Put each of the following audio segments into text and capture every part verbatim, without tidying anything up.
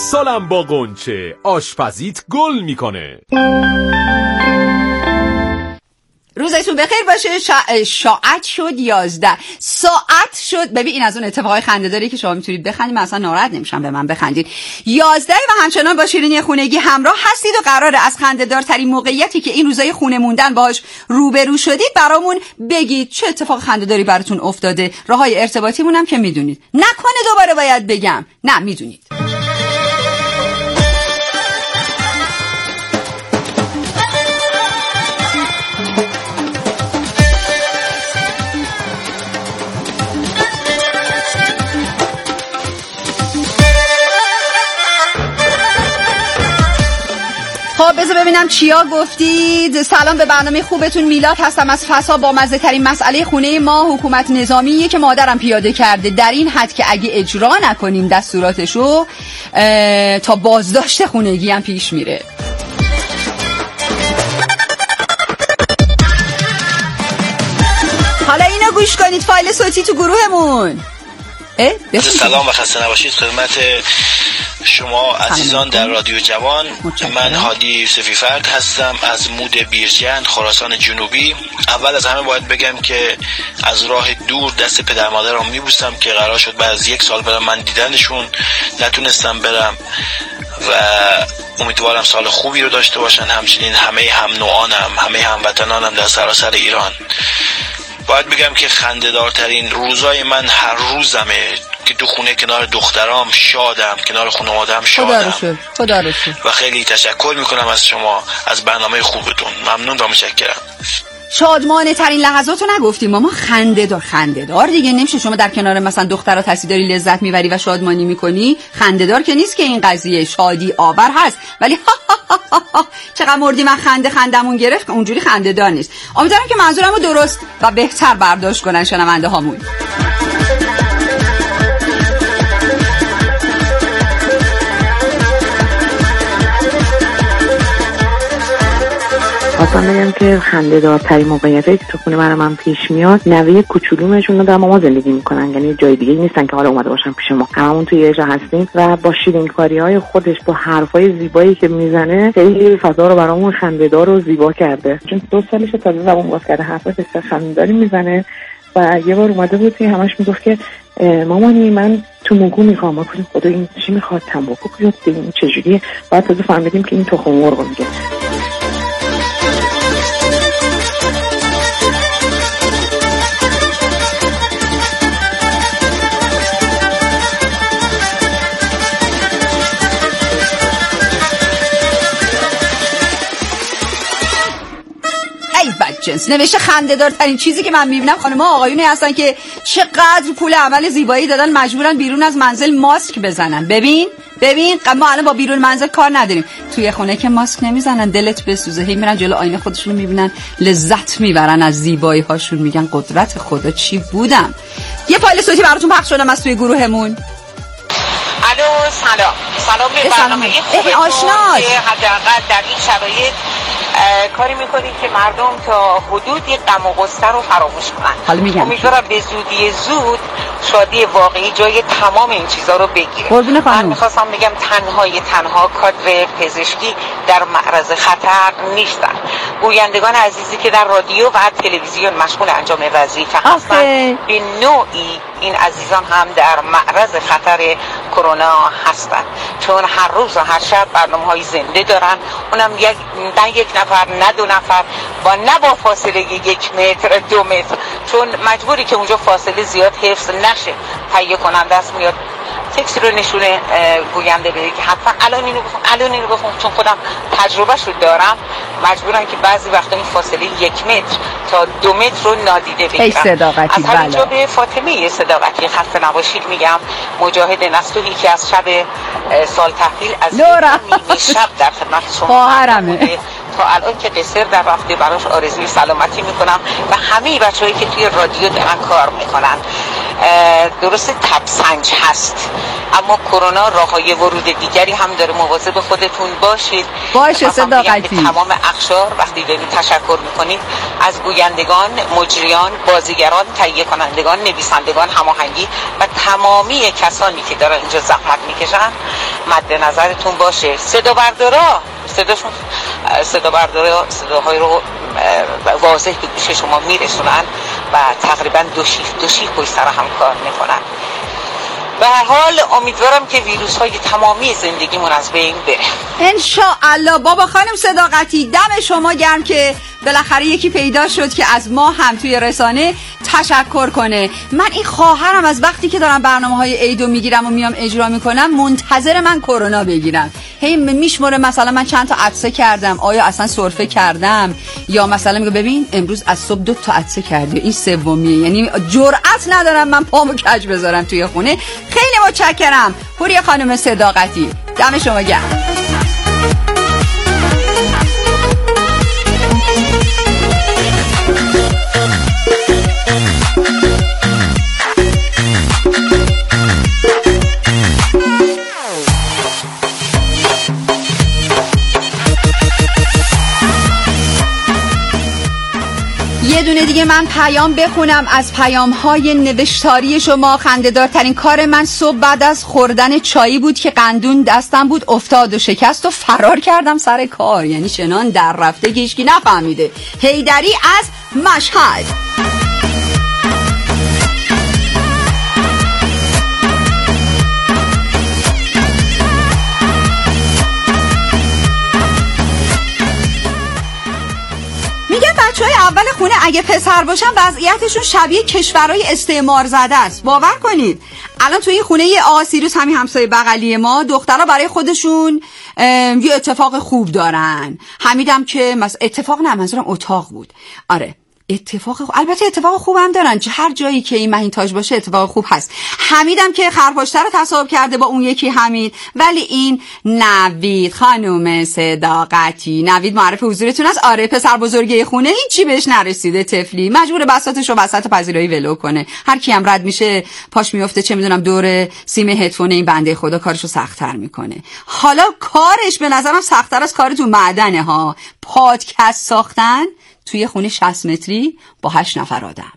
امسالم با قنچه آشپزیت گل میکنه. روزتون بخیر باشه. شا... شاعت شد یازده ساعت شد. ببین این از اون اتفاقای خنده‌داری که شما میتونید بخندید، من اصلا ناراحت نمیشم به من بخندید. یازده و همچنان با شیرینی خونگی همراه هستید و قراره از خنده‌دارترین موقعیتی که این روزای خونه موندن باهاش روبرو شدید برامون بگید چه اتفاق خنده‌داری براتون افتاده. راههای ارتباطیمون هم که میدونید، نکنه دوباره باید بگم. نه میدونید. خب بذار ببینم چیا گفتید. سلام به برنامه خوبتون، میلاد هستم از فسا. با مزه ترین مسئله خونه ما حکومت نظامیه که مادرم پیاده کرده، در این حد که اگه اجرا نکنیم دستوراتشو تا بازداشت خونگی هم پیش میره. حالا اینو گوش کنید، فایل صوتی تو گروهمون. سلام و خسته نباشید خدمت شما عزیزان در رادیو جوان. من هادی یوسفی فرد هستم از مود بیرجند، خراسان جنوبی. اول از همه باید بگم که از راه دور دست پدر مادرم میبوسم که قرار شد بعد از یک سال برم من دیدنشون، نتونستم برم و امیدوارم سال خوبی رو داشته باشن. همچنین همه هم نوعانم، همه هموطنانم در سراسر ایران. باید بگم که خنده‌دارترین روزای من هر روزمه که تو خونه کنار دخترام شادم، کنار خانواده‌ام شادم. خدا رو شکر، خدا رو شکر. و خیلی تشکر میکنم از شما، از برنامه خوبتون. ممنون و متشکرم. شادمانه ترین لحظاتو نگفتیم ما، خنده دار خنده دار دیگه نمیشه. شما در کنار مثلا دخترها تصویر داری لذت میبری و شادمانی میکنی، خنده دار که نیست که این قضیه، شادی آور هست ولی چقدر مردی من خنده خندمون گرفت، اونجوری خنده دار نیست. امیدوارم که منظورمو درست و بهتر برداشت کنن شنونده هامون. اصلا بگم که خنده دارترین موقعیتی که تو خونه من من پیش میاد، نوه کوچولومشون دارن با ما زندگی میکنن، یعنی جای دیگه نیستن که حالا اومده باشن پیش ما، هممون توی یه جا هستیم و با شیرینکاری‌های خودش، با حرفای زیبایی که میزنه، خیلی فضا رو برامون خنده‌دار و زیبا کرده. چون دو سالشه تازه زبون باز کرده، حرفای بسیار خنده‌داری میزنه و یه بار اومده بود که همش میگفت که مامانی من تو موگو میخوام. ما گفتیم خدا این چی میخواد، تنباکو بیاد، این چجوریه؟ بعد تازه فهمیدیم که این تخم مرغ میگه. جنس نوشته خنده دارترین چیزی که من میبینم خانم‌ها آقایونی هستن که چقدر پول عمل زیبایی دادن مجبورن بیرون از منزل ماسک بزنن. ببین ببین ما الان با بیرون منزل کار نداریم، توی خونه که ماسک نمیزنن دلت بسوزه، هی میرن جلو آینه خودشونو میبینن لذت میبرن از زیبایی هاشون، میگن قدرت خدا چی بودم. یه فایل صوتی براتون پخش شدم از توی گروهمون. الو سلام سلام به برنامه خوبه آشناس که حداقل در این شرایط کاری میکنید که مردم تا حدودی غم و غصه رو فراموش کنن. امیدوارم به زودی زود شادی واقعی جای تمام این چیزا رو بگیره. من میخواستم بگم تنهای تنها کادر پزشکی در معرض خطر نیستن. گویندگان عزیزی که در رادیو و تلویزیون مشغول انجام وظیفه هستند، به نوعی این عزیزان هم در معرض خطر کرونا هستند، چون هر روز و هر شب برنامه‌های زنده دارن، اونم یک نه یک نفر نه دو نفر، با نه با فاصله یک متر دو متر، چون مجبوری که اونجا فاصله زیاد حفظ نشه. تهیه کننده است میاد تکسی رو نشونه گوینده بده که حتما الان اینو بخون الان اینو بخون، چون خودم تجربهش رو دارم، مجبورم که بعضی وقتا این فاصله یک متر تا دو متر رو نادیده بگیرم. از همینجا به فاطمه صداقتی خسته نباشید میگم، مجاهد نستوحی که از شب سال تحویل از نیمه شب در خدمت شما تا الان که قصر در رفته براش آرزوی سلامتی میکنم و همه بچه‌هایی که توی رادیو دارن کار میکنن. درست تبسنج هست، اما کرونا راههای ورود دیگری هم داره. مواظب خودتون باشید. باشه صداقتی. تمام اقشار وقتی دارید تشکر میکنید از گویندگان، مجریان، بازیگران، تهیه کنندگان، نویسندگان، هماهنگی و تمامی کسانی که دارن اینجا زحمت میکشن مد نظرتون باشه. صدا بردارا صداشون صدا بردارا صداهای رو واضح به گوش شما میرسونن و تقریبا دو شیفت دو شیفت پشت سر هم کار میکنن. به هر حال امیدوارم که ویروس های تمامی زندگیمون از بین بره انشاءالله. بابا خانم صداقتی دم شما گرم که بالاخره یکی پیدا شد که از ما هم توی رسانه تشکر کنه. من این خواهرم از وقتی که دارم برنامه‌های عیدو میگیرم و میام اجرا میکنم منتظر من کرونا بگیرم. هی میشموره مثلا من چند تا عطسه کردم، آیا اصلا سرفه کردم، یا مثلا میگه ببین امروز از صبح دو تا عطسه کردی، این سومیه. یعنی جرئت ندارم من پامو کج بذارم توی خونه. خیلی متشکرم پوریا خانم صداقتی، دم شما گرم. یه دونه دیگه من پیام بخونم از پیام های نوشتاری شما. خنده‌دارترین کار من صبح بعد از خوردن چایی بود که قندون دستم بود افتاد و شکست و فرار کردم سر کار. یعنی چنان در رفته که هیچکی نفهمیده. حیدری از مشهد. بچه‌های اول خونه اگه پسر باشن وضعیتشون شبیه کشورهای استعمار زده است. باور کنید الان تو این خونه یه آقا سیروس همین همسایه بغلی ما دخترها برای خودشون یه اتفاق خوب دارن. حمیدم که مثلا اتفاق نه منظورم اتاق بود. آره اتفاق خوب. البته اتفاق خوب هم دارن، هر جایی که این مهینتاژ باشه اتفاق خوب هست. حمیدم که خرپاشتر رو تصاحب کرده با اون یکی حمید. ولی این نوید خانم صداقتی، نوید معرف حضورتون است. آره پسر بزرگی خونه هیچی بهش نرسیده، طفلی مجبور بساطش رو وسط پذیرایی ولو کنه. هر کی هم رد میشه پاش میفته چه میدونم دور سیم هدفون این بنده خدا کارشو سخت‌تر میکنه. حالا کارش به نظرم سخت‌تر از کار تو معدنه ها. پادکست ساختن توی خونه شصت متری با هشت نفر آدم.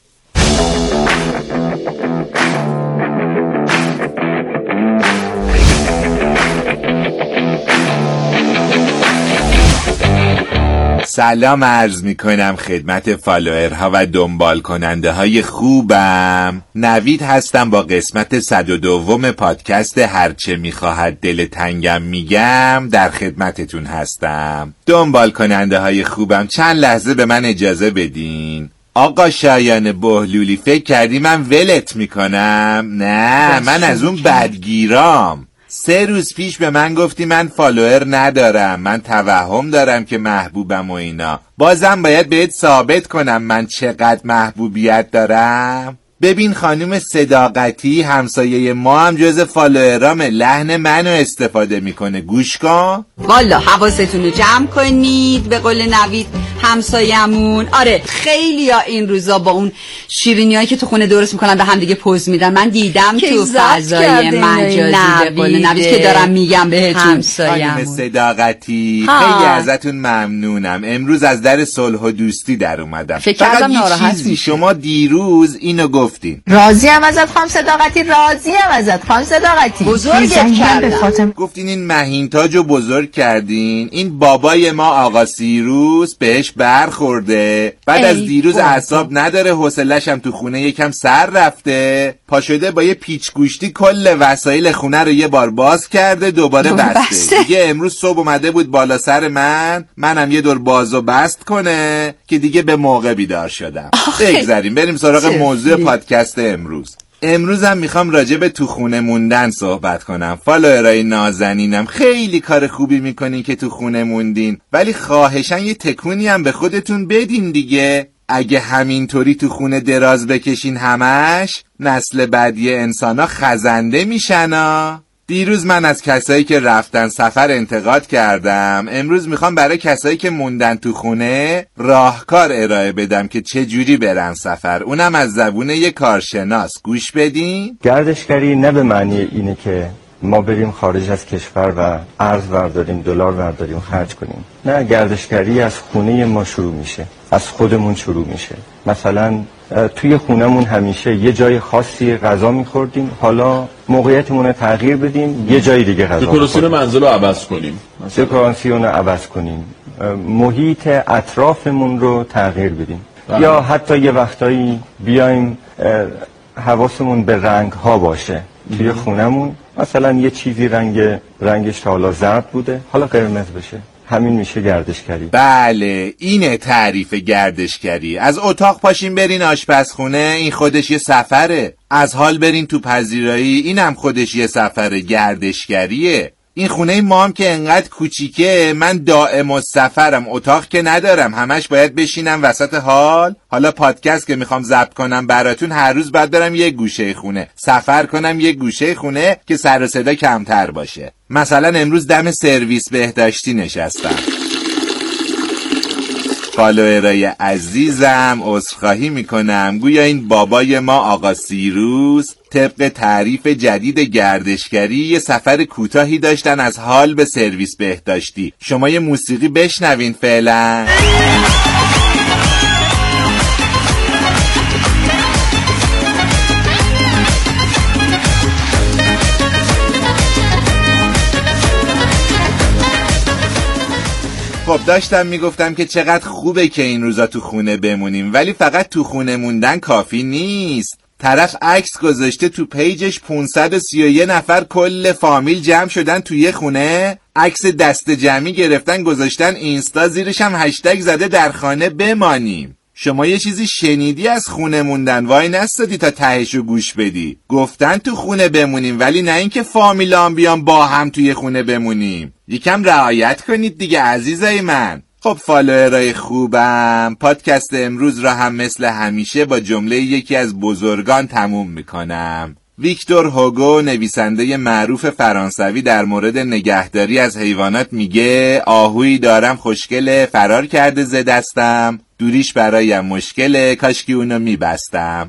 سلام عرض می کنم خدمت فالوورها و دنبال کننده های خوبم. نوید هستم با قسمت صد و دوم پادکست هرچه می خواهد دل تنگم میگم در خدمتتون هستم. دنبال کننده های خوبم چند لحظه به من اجازه بدین. آقا شایان بهلولی فکر کردی من ولت میکنم؟ نه من از اون بدگیرام. سه روز پیش به من گفتی من فالوور ندارم، من توهم دارم که محبوبم و اینا. بازم باید بهت ثابت کنم من چقدر محبوبیت دارم. ببین خانم صداقتی همسایه ما هم جز فالوورامه، لحن منو استفاده میکنه، گوش کن. والا حواستون رو جمع کنید. به قول نوید همسایه‌مون آره خیلی ها این روزا با اون شیرینیایی که تو خونه درست میکنن به هم دیگه پوز میدن. من دیدم تو فضای مجازی به قول نوید که دارم میگم بهتون. خانم صداقتی خیلی ازتون ممنونم. امروز از در صلح و دوستی در اومدم. فقط یه چیزی شما دیروز اینو گفتین. راضی ام ازت خانم صداقتی، راضی ام ازت خانم صداقتی. بزرگت کردم. گفتین این مهینتاجو بزرگ کردین. این بابای ما آقا سیروس بهش برخورده. بعد از دیروز اعصاب نداره، حوصله‌ش هم تو خونه یکم سر رفته. پا شده با یه پیچ گوشتی کل وسایل خونه رو یه بار باز کرده دوباره بسته. بسته. دیگه امروز صبح اومده بود بالا سر من، منم یه دور بازو بست کنه که دیگه به موقع بیدار شدم. بگذاریم بریم سراغ موضوع پادکست امروز. امروز هم میخوام راجع به تو خونه موندن صحبت کنم. فالوورای نازنینم خیلی کار خوبی میکنین که تو خونه موندین، ولی خواهشاً یه تکونی هم به خودتون بدین دیگه. اگه همینطوری تو خونه دراز بکشین همش، نسل بعدی انسانا خزنده میشن ها. دیروز من از کسایی که رفتن سفر انتقاد کردم. امروز میخوام برای کسایی که موندن تو خونه راهکار ارائه بدم که چه جوری برن سفر، اونم از زبون یک کارشناس. گوش بدین. گردشگری نه به معنی اینه که ما بریم خارج از کشور و ارز برداریم، دلار برداریم، خرج کنیم. نه، گردشگری از خونه ما شروع میشه، از خودمون شروع میشه. مثلا توی خونمون همیشه یه جای خاصی غذا میخوردیم، حالا موقعیتمون رو تغییر بدیم، یه جای دیگه غذا بخوریم. دکوراسیون منزل رو عوض کنیم. دکوراسیون رو عوض کنیم. محیط اطرافمون رو تغییر بدیم. بله. یا حتی یه وقتایی بیایم حواسمون به رنگ ها باشه توی خونمون. مثلا یه چیزی رنگ رنگش تا حالا زرد بوده، حالا قرمز بشه. همین میشه گردشگری. بله، اینه تعریف گردشگری. از اتاق پاشین برین آشپزخونه، این خودش یه سفره. از حال برین تو پذیرایی، اینم خودش یه سفره. گردشگریه. این خونه ما هم که انقدر کوچیکه، من دائم السفرم، اتاق که ندارم، همش باید بشینم وسط حال. حالا پادکست که میخوام ضبط کنم براتون، هر روز باید برم یه گوشه خونه، سفر کنم یه گوشه خونه که سر و صدا کمتر باشه. مثلا امروز دم سرویس بهداشتی نشستم. فالوورای عزیزم عذرخواهی میکنم، گویا این بابای ما آقا سیروس طبق تعریف جدید گردشگری یه سفر کوتاهی داشتن از حال به سرویس بهداشتی. شما یه موسیقی بشنوین فعلا. خب داشتم میگفتم که چقدر خوبه که این روزا تو خونه بمونیم، ولی فقط تو خونه موندن کافی نیست. طرف عکس گذاشته تو پیجش پانصد و سی و یک نفر کل فامیل جمع شدن توی خونه، عکس دست جمعی گرفتن گذاشتن اینستا، زیرش هم هشتگ زده در خانه بمانیم. شما یه چیزی شنیدی از خونه موندن؟ وای نستادی تا تهشو گوش بدی. گفتن تو خونه بمونیم، ولی نه اینکه فامیلام بیان با هم توی خونه بمونیم. یکم رعایت کنید دیگه عزیزای من. خب فالوورای خوبم، پادکست امروز را هم مثل همیشه با جمله یکی از بزرگان تموم میکنم. ویکتور هوگو، نویسنده معروف فرانسوی، در مورد نگهداری از حیوانات میگه آهویی دارم خوشگله، فرار کرده ز دستم، دوریش برایم مشکله، کاشکی اونو میبستم.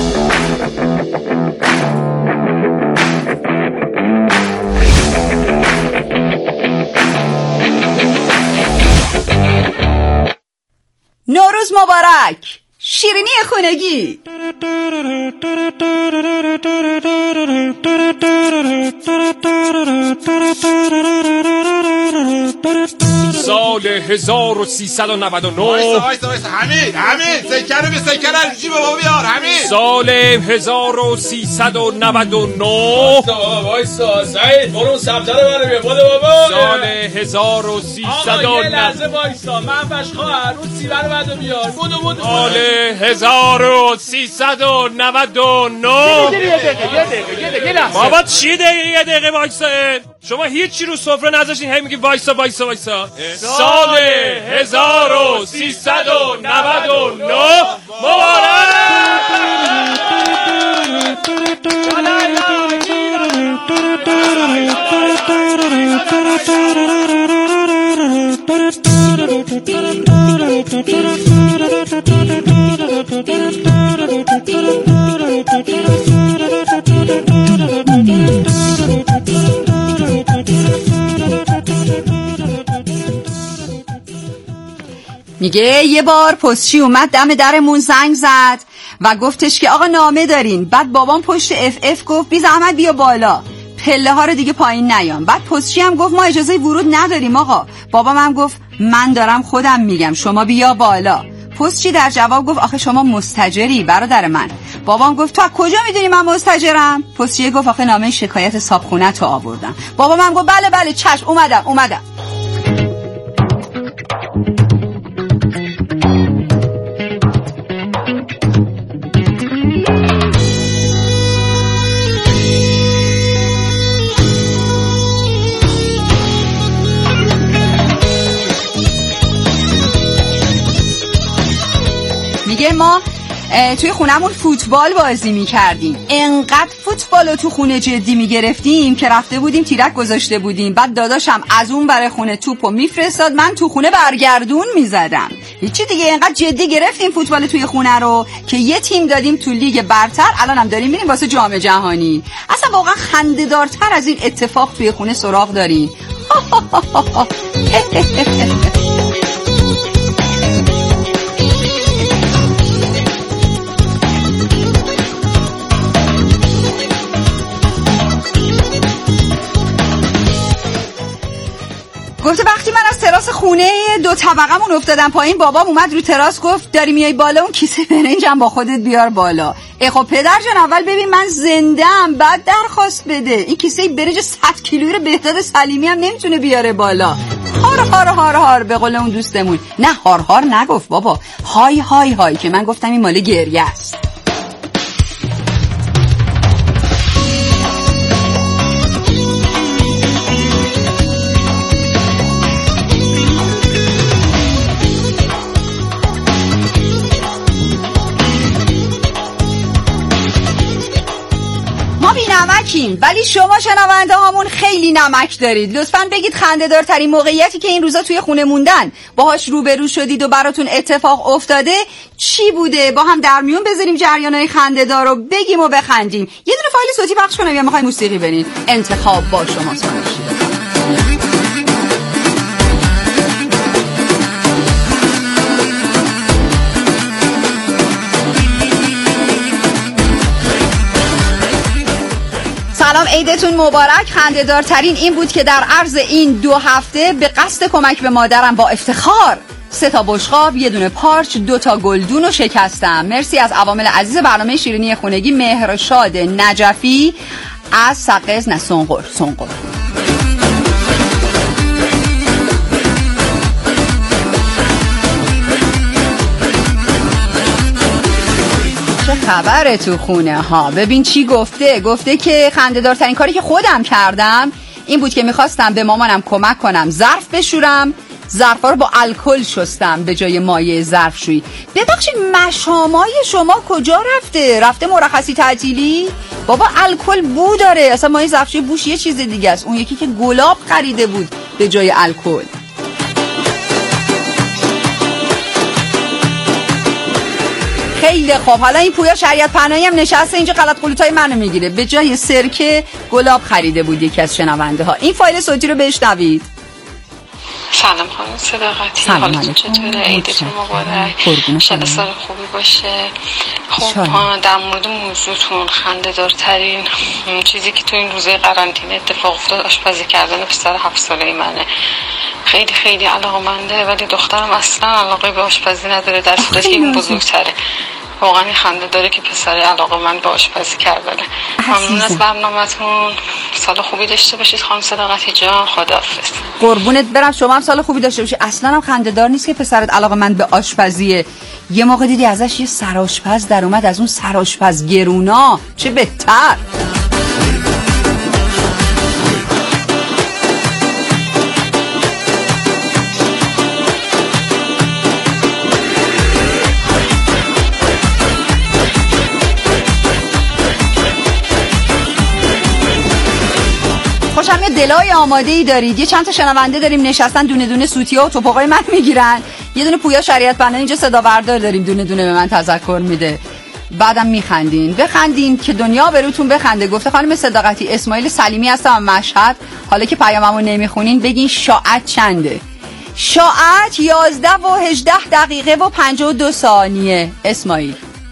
نوروز مبارک، شیرینی خونگی. سال هزار و سیصد و نود و نه. وایسا وایسا وایسا حمید حمید سکر رو به سکر الجی بابا بیار حمید. سال هزار و سیصد و نود و نه. وایسا وایسا سعید برو سبزه رو برو بیار بابا. سال هزار و سیصد و نود. یه لحظه وایسا من فش خواهر اون سیبه رو بعد بیار. بودو بودو. سال هزار و سیصد و نود و نه. یه دقیقه یه دقیقه یه دقیقه لحظه. بابا چی دقیقه یه دقیقه وایسا؟ شما هیچی رو سفره نذاشتین، هی میگی وایسا وایسا وایسا. سال هزار و سیصد و نود و نه مبارک. میگه یه بار پستچی اومد دم درمون زنگ زد و گفتش که آقا نامه دارین. بعد بابام پشت اف اف گفت بی زحمت بیا بالا، پله ها رو دیگه پایین نیام. بعد پستچی هم گفت ما اجازه ورود نداریم آقا. بابام هم گفت من دارم خودم میگم شما بیا بالا. پستچی در جواب گفت آخه شما مستاجری برادر من. بابام گفت تو از کجا میدونی من مستاجرم؟ پستچی گفت آخه نامه شکایت صابخونه تو آوردم. بابام هم گفت بله بله چشم اومدم اومدم. میگه ما توی خونمون فوتبال بازی میکردیم. انقدر فوتبالو تو خونه جدی میگرفتیم که رفته بودیم تیرک گذاشته بودیم. بعد داداشم از اون برای خونه توپو میفرستاد، من تو خونه برگردون میزدم. هیچی دیگه، انقدر جدی گرفتیم فوتبال توی خونه رو که یه تیم دادیم تو لیگ برتر. الان هم داریم میریم واسه جام جهانی. اصلا واقعا خنده‌دارتر از این اتفاق توی خونه سراغ داریم. گفته وقتی من از تراس خونه دو طبقه‌مون افتادم پایین، بابام اومد رو تراس گفت داری میای بالا، اون کیسه برنجم با خودت بیار بالا. ای خب پدر جان اول ببین من زنده‌ام بعد درخواست بده. این کیسه برنج صد کیلویی رو بهداد سلیمی هم نمیتونه بیاره بالا. هار هار هار هار به قول اون دوستمون. نه هار هار نگفت بابا، های های های، که من گفتم این مال گریه است. نمکیم، ولی شما شنونده هامون خیلی نمک دارید. لطفاً بگید خنده‌دارترین موقعیتی که این روزا توی خونه موندن باهاش روبرو شدید و براتون اتفاق افتاده چی بوده؟ با هم در میون بذاریم جریانای خنده‌دار رو بگیم و بخندیم. یه دونه فایل صوتی پخش کنم یا میخوای موسیقی برین؟ انتخاب با شماست. سلام، عیدتون مبارک. خنده‌دارترین این بود که در عرض این دو هفته به قصد کمک به مادرم با افتخار سه تا بشقاب، یه دونه پارچ، دو تا گلدون رو شکستم. مرسی از عوامل عزیز برنامه شیرینی خونگی. مهرشاد نجفی از سقز نه سنقر سنقر خبره تو خونه ها. ببین چی گفته. گفته که خنده‌دارترین کاری که خودم کردم این بود که میخواستم به مامانم کمک کنم ظرف بشورم، ظرفا رو با الکل شستم به جای مایع ظرفشویی. ببخشید مشامای شما کجا رفته؟ رفته مرخصی تعطیلی؟ بابا الکل بو داره. اصلا مایع ظرفشویی بوش یه چیز دیگه است. اون یکی که گلاب خریده بود به جای الکل. خیلی خوب. حالا این پویا شریعت پناهی هم نشسته اینجا غلط قلوتای منو میگیره. به جای سرکه گلاب خریده بود یکی از شنونده ها. این فایل صوتی رو بشنوید. سلام خانم صداقتی، حالتون چطوره؟ عیدتون مبارک، انشالله سال خوبی باشه. خب در مورد موضوعتون، خنده‌دارترین چیزی که تو این روزه قرنطینه اتفاق افتاد آشپزی کردن پسر هفت ساله منه. خیلی خیلی علاقه‌منده ولی دخترم اصلا علاقه به آشپزی نداره، در صورتی که این بزرگتره. واقعا خنده داره که پسر علاقه من به آشپزی کردنه. ممنون از برنامه‌تون. سال خوبی داشته باشید خانم صداقتی جان. خداحافظ. قربونت برم، شما هم سال خوبی داشته باشید. اصلا هم خنده دار نیست که پسرت علاقه من به آشپزیه. یه موقع دیدی ازش یه سرآشپز در اومد، از اون سرآشپز گرونا، چه بهتر. خوشم یه دلای آماده ای دارید. یه چند تا شنونده داریم نشستن دونه دونه سوتیا و توپقای من میگیرن. یه دونه پویا شریعت پناهی اینجا صدا بردار داریم دونه دونه به من تذکر میده. بعدم میخندین. بخندین که دنیا بروتون بخنده. گفته خانم صداقتی اسماعیل سلیمی هستم مشهد. حالا که پیاممو نمیخونین بگین ساعت چنده. ساعت یازده و هجده دقیقه و پنجاه و دو ثانیه. اسماعیل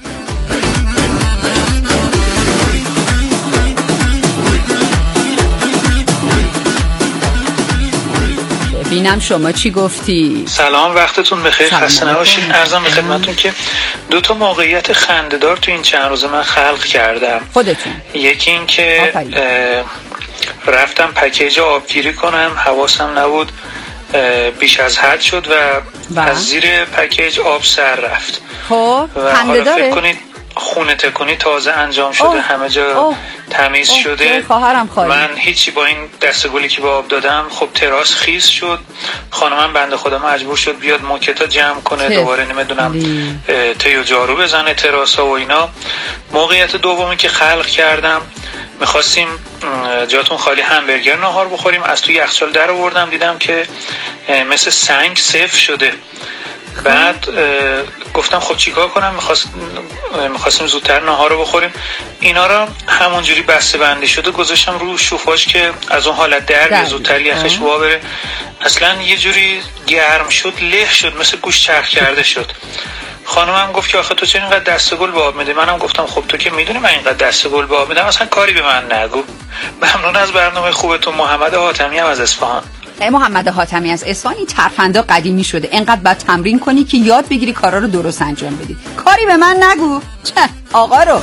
ببینم شما چی گفتی؟ سلام، وقتتون بخیر، خسته نباشید. عرضم به خدمتتون که دو تا موقعیت خنده‌دار تو این چند روز من خلق کردم. خودتون؟ یکی این که رفتم پکیج آبگیری کنم، حواسم نبود، بیش از حد شد و با. از زیر پکیج آب سر رفت. خب خنده‌داره؟ فکر کنید خونه تکونی تازه انجام شده، اوه. همه جا اوه. تمیز اوه. شده. خواهرم خواهی. من هیچی با این دستگلی که با آب دادم خب تراس خیس شد. خانمم بنده خدا مجبور شد بیاد موکتا جمع کنه، دوباره نمیدونم تیو جارو بزنه تراسا و اینا. موقعیت دومی که خلق کردم، میخواستیم جاتون خالی همبرگر نهار بخوریم، از توی یخچال در آوردم دیدم که مثل سنگ سفت شده. بعد گفتم خب چیکار کنم، میخواست میخواستیم زودتر نهار رو بخوریم. اینا رو همونجوری بسته بندی شده گذاشتم رو شوفاژ که از اون حالت در زودتر یخش وا بره. اصلا یه جوری گرم شد، له شد، مثل گوشت چرخ کرده شد. خانمم گفت که آخه تو چرا اینقدر دستگل به آب میدی؟ منم گفتم خب تو که میدونی من اینقدر دستگل به آب میدم، اصلا کاری به من نگو. ممنون از برنامه خوبتون. محمد حاتمی هم از اصفهان. محمد حاتمی از اصفهان. این ترفندا قدیمی شده، انقدر باید تمرین کنی که یاد بگیری کارا رو درست انجام بدی. کاری به من نگو چه آقا رو.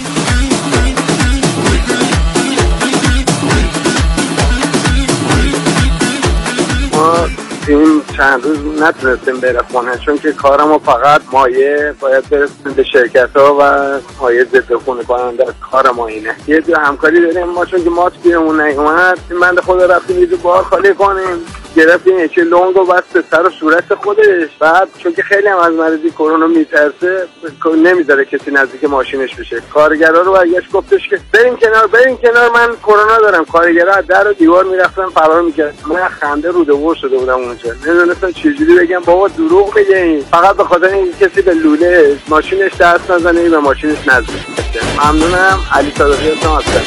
ما این چند روز نتونستیم برسونیم چون که کارمو فقط مایه باید برسیم به شرکت ها و مایه ضد خونه کننده از کار ما اینه. یه جو همکاری داریم ما، چون که ماست بیرمون نیومد، من خدا رفتیم یه جو بار خالی کنیم، گرفتیم یکی لنگ و بس به سر و صورت خودش. بعد چون که خیلی هم از مریضی کرونا میترسه نمیذاره کسی نزدیک ماشینش بشه. کارگرا رو برگشت گفتش که بریم کنار بریم کنار من کرونا دارم. کارگرا در و دیوار میرفتن فرار میکردن. من خنده رو دور شده بودم اونجا، نمیدونستم چجوری بگم بابا دروغ میگه این، فقط به خاطر اینکه کسی به لوله ماشینش دست نزنه به ماشینش نزدیک بشه. ممنونم. علی صادقی هستم.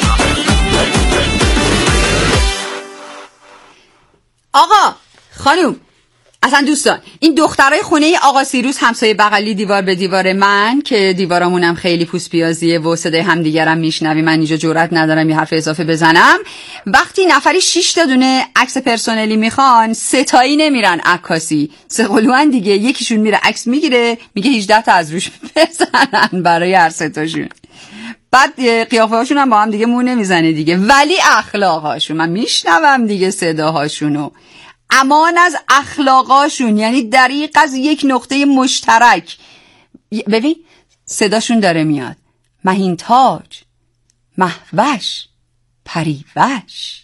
آقا خانم اصلا دوستان، این دخترای خونه آقا سیروس همسایه بغلی دیوار به دیوار من که دیوارمونم خیلی پوست پیازیه و صدای همدیگرم میشنوی، من اینجا جرئت ندارم یه حرف اضافه بزنم. وقتی نفری شش تا دونه عکس پرسنلی میخوان، سه تایی نمیرن عکاسی، سه قلوان دیگه، یکیشون میره عکس میگیره میگه هجده تا از روش بزنن برای هر سه تاشون. بعد قیافه هاشون هم با هم دیگه مو نمیزنه دیگه، ولی اخلاقاشون من میشنوم دیگه صداهاشونو. امان از اخلاقاشون، یعنی دریق از یک نقطه مشترک. ببین صداشون داره میاد، مهین تاج، مهوش، پریوش.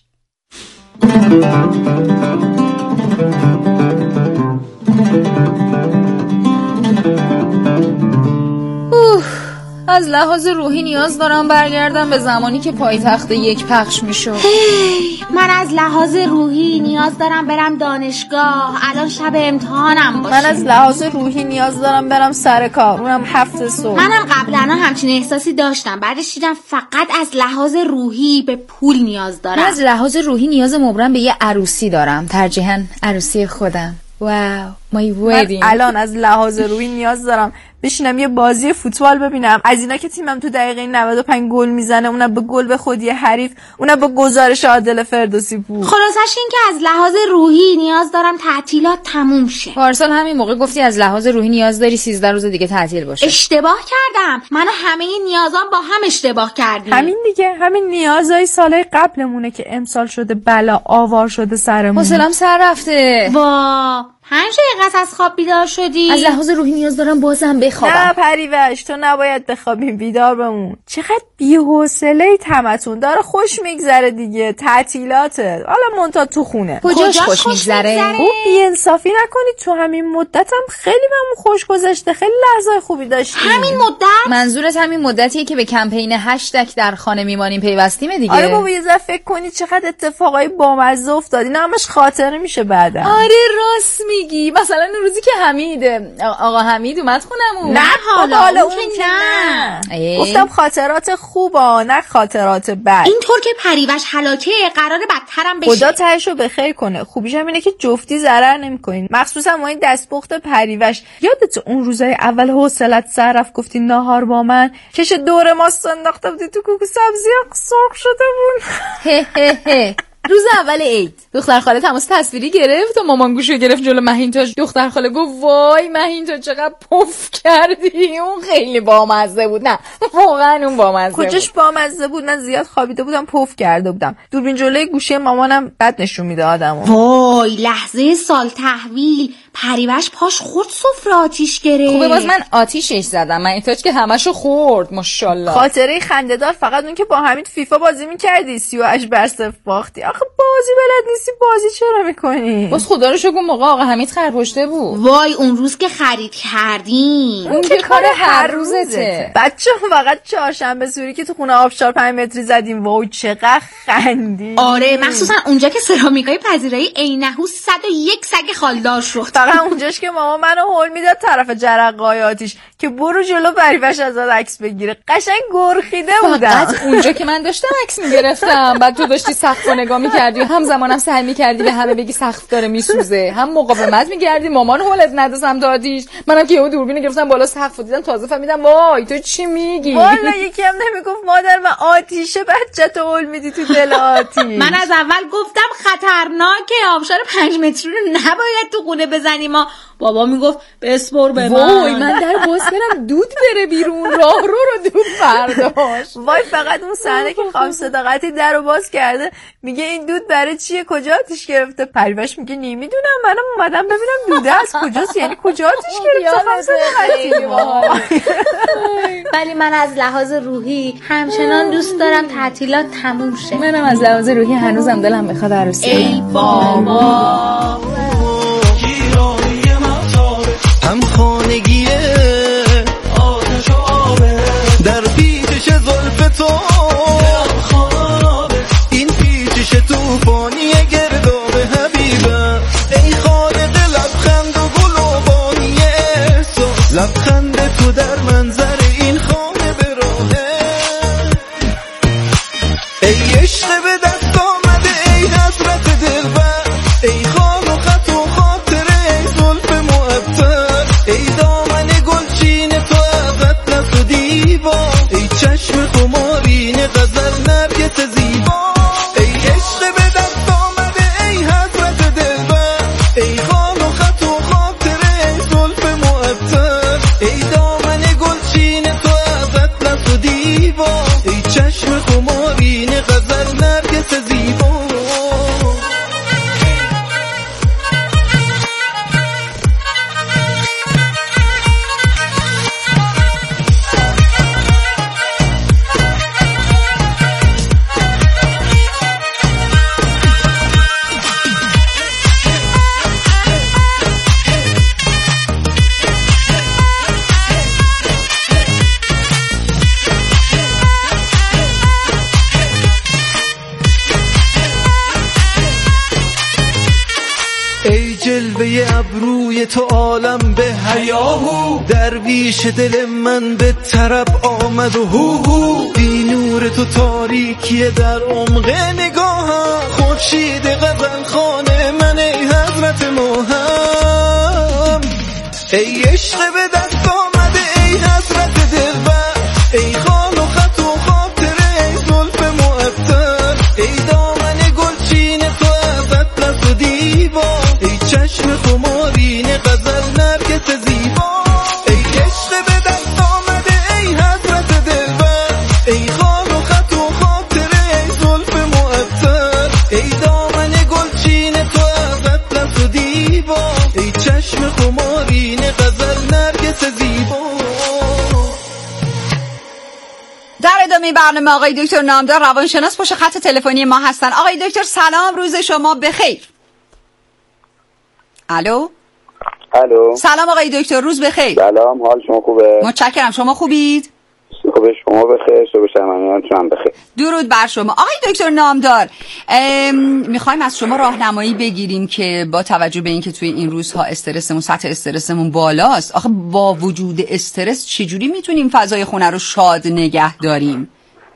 از لحاظ روحی نیاز دارم برگردم به زمانی که پایتخت یک پخش میشد. هی من از لحاظ روحی نیاز دارم برم دانشگاه، الان شب امتحانم باشه. من از لحاظ روحی نیاز دارم برم سر کار، اونم هفت صبح. منم قبلا همچین احساسی داشتم، بعدش دیدم فقط از لحاظ روحی به پول نیاز دارم. من از لحاظ روحی نیاز مبرم به یه عروسی دارم، ترجیحاً عروسی خودم. واو مای ویدینگ. الان از لحاظ روحی نیاز دارم بشینم یه بازی فوتبال ببینم، از اینا که تیمم تو دقیقه نود و پنج گل میزنه، اونم به گل به خودی حریف، اونم با گزارش عادل فردوسی پور. خلاصش این که از لحاظ روحی نیاز دارم تعطیلات تموم شه. پارسال همین موقع گفتی از لحاظ روحی نیاز داری سیزده روز دیگه تعطیل باشه. اشتباه کردم، من همه این نیازام با هم اشتباه کردیم. همین دیگه، همین نیازای سالای قبلمونه که امسال شده بلا آوار شده سرمون. حوصله‌ام سر رفته. وا هنوز اینقدر از خواب بیدار شدی؟ از لحاظ روحی نیاز دارم بازم بخوابم. نه پریوش، تو نباید بخوابیم، بیدار بمون. چقدر بی‌حوصله تمتون داره، خوش میگذره دیگه، تعطیلاته. حالا مونتا تو خونه. کجاش خوش میگذره؟ او بی‌انصافی نکنید، تو همین مدتم خیلی بهمون خوش گذشته، خیلی لحظه‌های خوبی داشتیم. همین مدت؟ منظورت همین مدتیه که به کمپین هشتگ در خانه میمانیم پیوستیم دیگه. آره بابا یه ذره فکر کنید چقدر اتفاقای بامزه افتاد، اینا همش خاطره میشه بعدا. آره راست میگی، مثلا اون روزی که حمید آقا حمید اومد خونمون. نه حالا, حالا اون که نه. گفتم خاطرات خوبا نه خاطرات بد. اینطور که پریوش هلاکه قراره بدترم بشه. خدا تهشو بخیر کنه. خوبیش هم اینه که جفتی ضرر نمیکنین، مخصوصا ما این دستپخت پریوش. یادت اون روزای اول حوصلت سر رفت گفتی ناهار با من، کش دور ماست انداخته بودی تو کوکو سبزی سرخ شده بود. هه هه هه روز اول عید دختر خاله تماس تصویری گرفت و مامان گوشو گرفت جلو مهین تاج. دختر خاله گفت وای مهین تاج چقدر پف کردی. اون خیلی بامزه بود. نه واقعا اون بامزه بود. کجاش بامزه بود؟ من زیاد خوابیده بودم پف کرده بودم. دوربین جلوی گوشه مامانم بد نشون میده آدمو. وای لحظه سال تحویل پریوش پاش خورد سفره آتیش گرفت. خوبه باز من آتیشش زدم، من اینطور که همشو خورد ماشاءالله. خاطره خنده‌دار فقط اون که با حمید فیفا بازی می‌کردی سی و هشت بر صفر باختی. آخه بازی بلد نیستی، بازی چرا می‌کنی؟ باز خدا رو شکر موقع آقا حمید خرپشته بود. وای اون روز که خرید کردیم اون که کار هر روزته. بچه‌ها فقط چهارشنبه سوری که تو خونه آبشار پنج متری زدیم، وای چقدر خندی. آره مخصوصا اونجا که سرامیکای پذیرایی عینهو صد و یک سگ خالدار شد. فقط اونجاش که ماما منو هول میداد طرف جرقه‌های آتیش که برو جلو پریوش ازت عکس بگیره. قشنگ گرخیده بودم. فقط اونجا که من داشتم عکس میگرفتم، بعد تو داشتی سقفو نگاه می‌کردی و همزمانم سعی می‌کردی به همه بگی سقف داره میسوزه، هم مقاومت می‌کردی مامان هولت ندازم دادیش. منم که یهو دوربین گرفتم بالا سقفو دیدم، تازه فهمیدم وای تو چی میگی. والا یکی هم نمیگفت مادر من آتیشه بچه‌تو هول میدی تو دل آتیش. من از اول گفتم خطرناکه، آبشار پنج متری رو نباید تو خونه بزنیم. ما بابا میگفت بسپر به من. وای من در باز کردم دود بره بیرون، راه رو رو دود برداشت. وای فقط اون صحنه که خانم صداقتی درو باز کرده میگه این دود برای چیه، کجا آتیش گرفته؟ پریوش میگه نمیدونم، منم اومدم ببینم دوده از کجاست، یعنی کجا آتیش گرفته خانم صداقتی. ولی من از لحاظ روحی همچنان دوست دارم تعطیلات تموم شه. منم از لحاظ روحی هنوزم دلم بخواد عروسی. ای بابا هم خانگیه آتش و آبه در پیچش زلف تو این پیچش توفانیه گرداب حبیبه ای خالق لبخند و گل و بانی احساس لبخند تو در منظر این خانه به راهه ای عشق به دست آمده ای حسرت دلبر ای خان و خط و خاطره ای زلف معطر ای دامن گلچین تو عقد نس و دیوا ای چشم خمارین غزل نرگس زیبا ای عشق به دست آمده ای حضرت دلبر ای خان و خط و خاطره ای زلف معطر ای دامن گلچین تو عقد نس و دیوا ای چشم خمارین غزل نرگس زیبا. ای جلوه ابروی تو عالم به حیاهو درویش دل من به طرب آمد و هو هو بی نور تو تاریکی در عمق نگاهم خورشید غزل خانه من ای حضرت ماهم ای عشق به دست آمده ای حضرت دلبر ای خان و خط و خاطره ای زلف معطر ای دامن گلچین تو عقد نس و دیوا ای چشم خمارین غزل نرگس زیبا ای عشق به دست آمده ای حضرت دلبر ای خان و خط و خاطره ای زلف معطر ای دامن گلچین تو عقد نس و دیوا ای چشم خمارین غزل نرگس زیبا. در ادامه برنامه آقای دکتر نامدار روانشناس پشت خط تلفنی ما هستن. آقای دکتر سلام، روز شما بخیر. الو الو سلام آقای دکتر، روز بخیر. سلام، حال شما خوبه؟ متشکرم، شما خوبید؟ خوبه، شما بخیر، شما شما بخیر. درود بر شما. آقای دکتر نامدار، میخوایم از شما راهنمایی بگیریم که با توجه به اینکه توی این روزها استرسمون سطح استرسمون بالاست، آخه با وجود استرس چجوری میتونیم فضای خونه رو شاد نگه داریم؟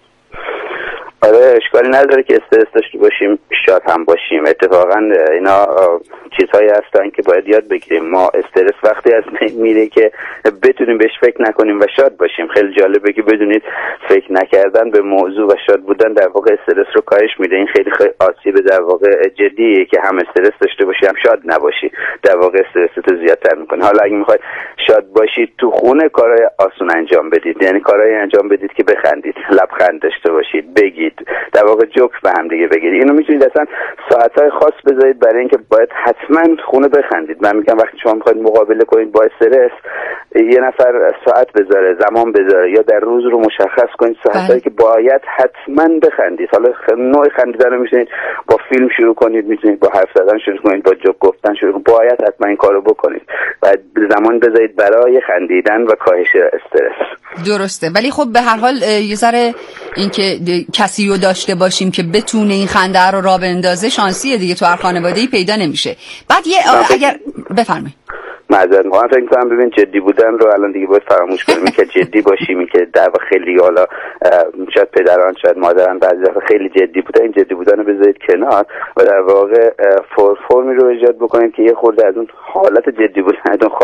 آره اشکالی نداره که استرس داشته باشیم، شاد هم باشیم. اتفاقا اینا چیزهایی هستن که باید یاد بگیریم. ما استرس وقتی از میره که بتونیم بهش فکر نکنیم و شاد باشیم. خیلی جالبه که بدونید فکر نکردن به موضوع و شاد بودن در واقع استرس رو کاهش میده. این خیلی خیلی آسیب در واقع جدیه که هم استرس داشته باشی هم شاد نباشی، در واقع استرس تو زیادتر میکنه. حالا اگه میخواید شاد باشید تو خونه کارهای آسون انجام بدید، یعنی کارهای انجام بدید که بخندید، لبخند داشته باشید، بگید، در واقع جوک به هم دیگه بگید. اینو میتونید اصلا ساعت‌های خاص بذارید برای اینکه باید حتما خونه بخندید. من میگم وقتی شما میخواید مقابله کنید با استرس، یه نفر ساعت بذاره، زمان بذاره، یا در روز رو مشخص کنید ساعتایی که باید حتما بخندید. حالا نوع خندیدن رو میتونید با فیلم شروع کنید، میتونید با حرف زدن شروع کنید، با جوک گفتن شروع کنید، باید حتما این کارو بکنید و زمان بذارید برای خندیدن و کاهش استرس. درسته، ولی خب به هر حال یه ذره اینکه کسی رو داشته باشیم که بتونه این خنده رو راه بندازه شانسیه دیگه، تو هر خانواده‌ای پیدا نمیشه. بعد یه اگر بفرمایید معذرت میخوام، فکر کنم ببین جدی بودن رو الان دیگه باید فراموش کنیم که جدی باشیم، که در واقع خیلی حالا شاید پدران شاید مادران بعضی وقتا خیلی جدی بودن، این جدی بودن رو بذارید کنار و در واقع فور فرمی رو ایجاد بکنید که یه خورده از اون حالت جدی بودن